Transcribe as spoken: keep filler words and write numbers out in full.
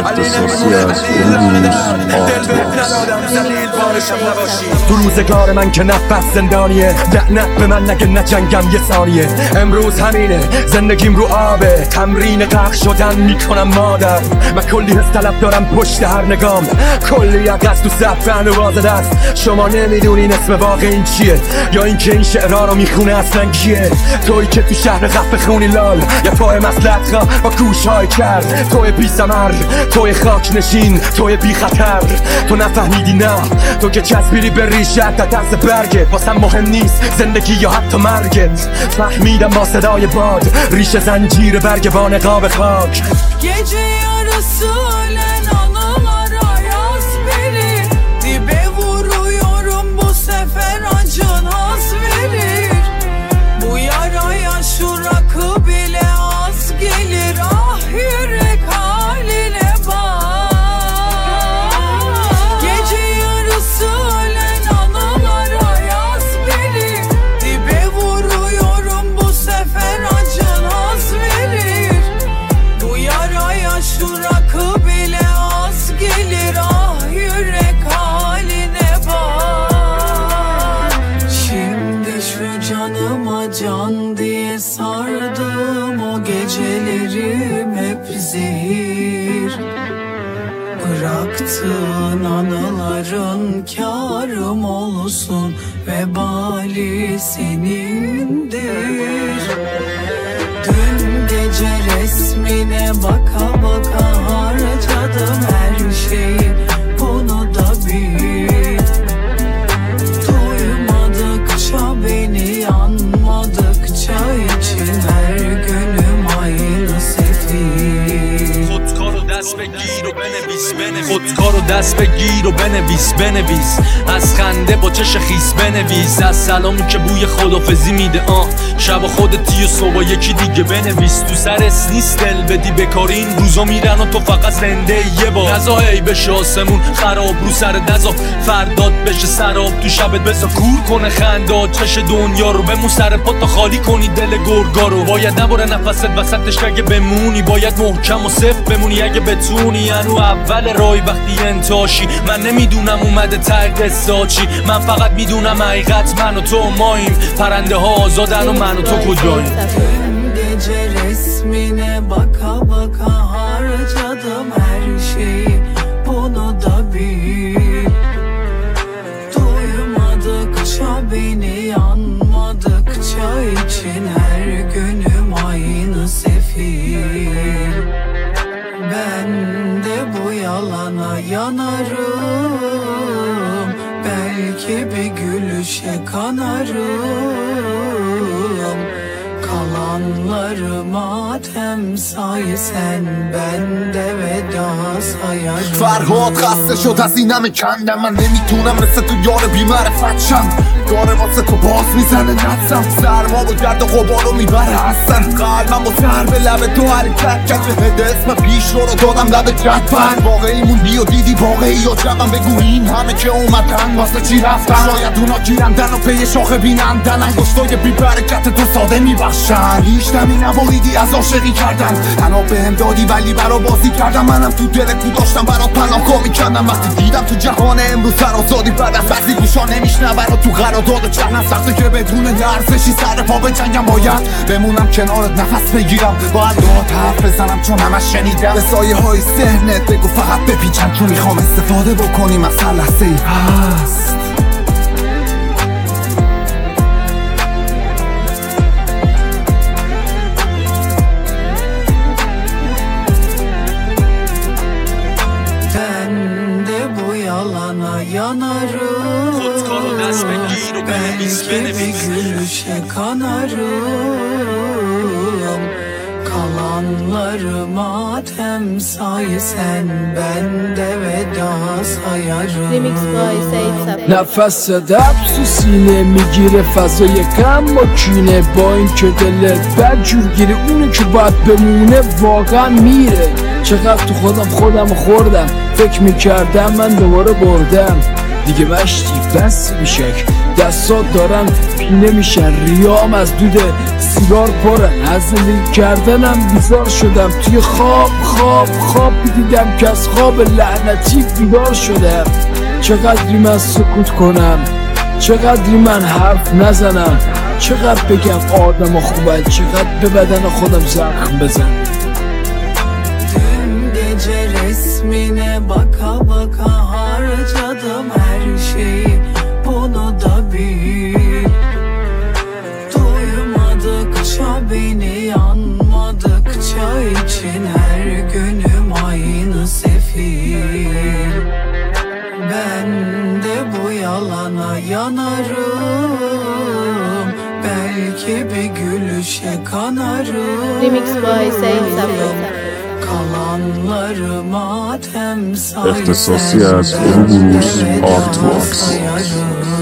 علی نمیمونه دل بهت ندادم زلیل بارشم نباشی. تو روزگار من که نفس زندانیه، لعنت به من نگه نجنگم یه ثانیه. امروز همینه زندگیم رو آبه، تمرین غرق شدن میکنم مادر. من کلی حس طلب دارم پشت هر نگام، کلی عقص تو زفن و وازد است. شما نمیدونین اسم واقع این چیه، یا این که این شعرها رو میخونه اصلا کیه. توی که تو شهر غف خونی لال، یا توی مسلط خواه با کوشهای کرد. توی بی ثمر، توی خاک نشین، توی بی خطر. تو نفهمیدی نه، تو که چسبیدی به ریشه تا دست برگت. واسم مهم نیست زندگی یا حتی مرگت. فهمیدم با صدای bad ریشه زنجیر برگ با نقاب خاک. Gece yarısı ölen anılara yaz verir. Dibe vuruyorum bu sefer acın haz verir. Bu yaraya şu rakı bile az gelir. Ah yürek haline bak. Gece yarısı ölen anılara yaz verir. Dibe vuruyorum bu sefer acın haz verir. Bu yaraya şu rakı bile az gelir. Ah yürek haline bak. Şimdi şu canıma can diye sardım, o gecelerim hep zehir. Bıraktığın anıların kârım olsun, vebali senindir. Dün gece resmine baka baka harcadım her şeyi, bunu da bil. Doymadıkça beni, yanmadıkça için her günüm aynı sefil. خودکار رو دست بگیر و بنویس بنویس خودکار رو دست بگیر و بنویس بنویس از خنده با چش خیس بنویس. از سلامی که بوی خدافزی میده آه شب خودتی و صبح یکی دیگه بنویس. تو سرس نیست دل بدی بکاری، این روزا میرن و تو فقط زنده یه بار. نزا ای بشه آسمون خراب رو سرت، نزا فرداد بشه سراب تو شبت. بسا کور کنه خنداد چش دنیا رو، بمون سر پا تا خالی کنی دل گرگا رو. باید نباره نفست وسطش اگه بمونی، باید محکم و صفت بمونی اگه بتونی. انو اول رای وقتی انتاشی، من نمیدونم اومده ته قصه چی. من فقط میدونم حقیقت من و تو ماییم، پرنده ها آزادن و من و تو کجاییم. Dün gece resmine baka baka harcadım her şeyi, bunu da bil. Doymadıkça beni, yanmadıkça için her günüm aynı sefil. Ben de bu yalana yanarım, belki bir gülüşe kanarım. Kalanlarıma tem say sen, ben de veda sayarım. فرهاد خسته شد از این همه کندم، من نمیتونم مثل تو یار بی‌معرفت شم. داره واسه تو باز میزنه نفسم، سرما و گرد و غبار رو میبره هستن. قلبم با سر به لب تو حرکت کرد، شهد اسم پیش رو رو دادم لب جدفن. واقعی موندی و دیدی واقعی یا جبم، بگو این همه که اومدن واسه چی رفتن. شاید اونا گیرندن و پی شاخه بینندن، انگشتای بی برکت تو ساده میبخشن. هیچ نمی نبایدی از عاشقی کردن، تنها بهم دادی ولی برا بازی کردم. منم تو دل تو داشتم برات پناهگاه میکردم. وقتی دیدم تو جهان امروز فرازادی، بعد از وقتی گوشا نمیشنون و تو قرارداد چرنم سخته که بدون لرزشی سر پا بجنگم. باید بمونم کنارت نفس بگیرم، باید باهات حرف بزنم چون همش شنیدم. به سایه های ذهنت بگو فقط بپیچم، چون میخوام استفاده بکنیم از هر لحظه ای هست. Yanarım, خودکار رو دست بگیر و بنویس belki bir بنویس gülüşe kanarım. Kalanlarıma tem say sen, ben de veda sayarım. Remix by Said Sab. نفس دب تو سینه میگیره فضای غم و کینه، با این که دلت بد جور گیره اونی که باید بمونه واقعا میره. چقدر تو خودم خودم خوردم، فکر میکردم من دوباره بردم دیگه. مشتی بس بیشک دستا دارن پینه میشن، ریام از دود سیگار پرن، از زندگی کردنم بیزار شدم، توی خواب خواب خواب دیدم که از خواب لعنتی بیدار شدم. چقدری من سکوت کنم، چقدری من حرف نزنم، چقدر بگم آدم خوبه، چقدر به بدن خودم زخم بزن. Dün gece resmine baka baka harcadım her şeyi, bunu da bil. Doymadıkça beni, yanmadıkça için her günüm aynı sefil. Ben de bu yalana yanarım, belki bir gülüşe kanarım. Remix by Said Safo. Kalanlarıma tem saysan اختصاصی از Ouroboros Artworks. sayarım.